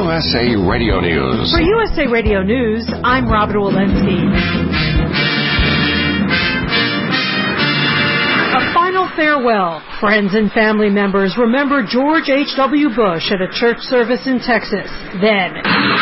USA Radio News. For USA Radio News, I'm Robin Walensky. A final farewell. Friends and family members remember George H.W. Bush at a church service in Texas. Then,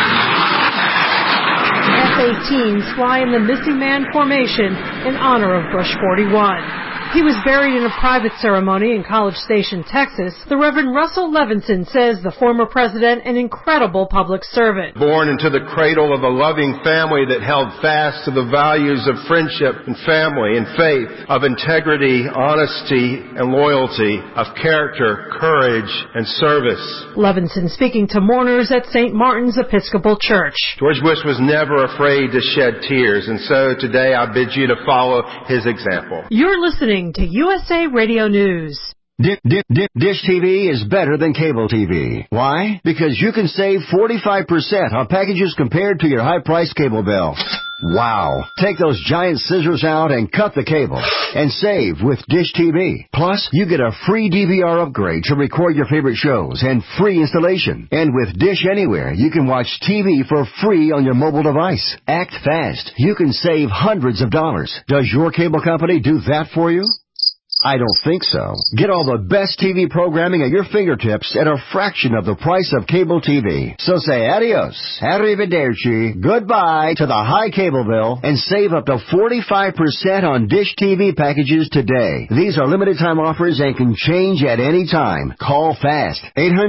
F-18s fly in the Missing Man Formation in honor of Bush 41. He was buried in a private ceremony in College Station, Texas. The Reverend Russell Levinson says the former president an incredible public servant. Born into the cradle of a loving family that held fast to the values of friendship and family and faith, of integrity, honesty, and loyalty, of character, courage, and service. Levinson speaking to mourners at St. Martin's Episcopal Church. George Bush was never afraid to shed tears, and so today I bid you to follow his example. You're listening to USA Radio News. Dish TV is better than cable TV. Why? Because you can save 45% on packages compared to your high-priced cable bill. Wow. Take those giant scissors out and cut the cable and save with Dish TV. Plus, you get a free DVR upgrade to record your favorite shows and free installation. And with Dish Anywhere, you can watch TV for free on your mobile device. Act fast. You can save hundreds of dollars. Does your cable company do that for you? I don't think so. Get all the best TV programming at your fingertips at a fraction of the price of cable TV. So say adios, arrivederci, goodbye to the high cable bill and save up to 45% on Dish TV packages today. These are limited time offers and can change at any time. Call fast.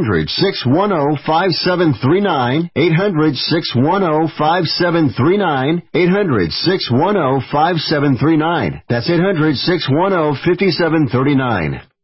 800-610-5739. 800-610-5739. 800-610-5739. That's 800-610-5739.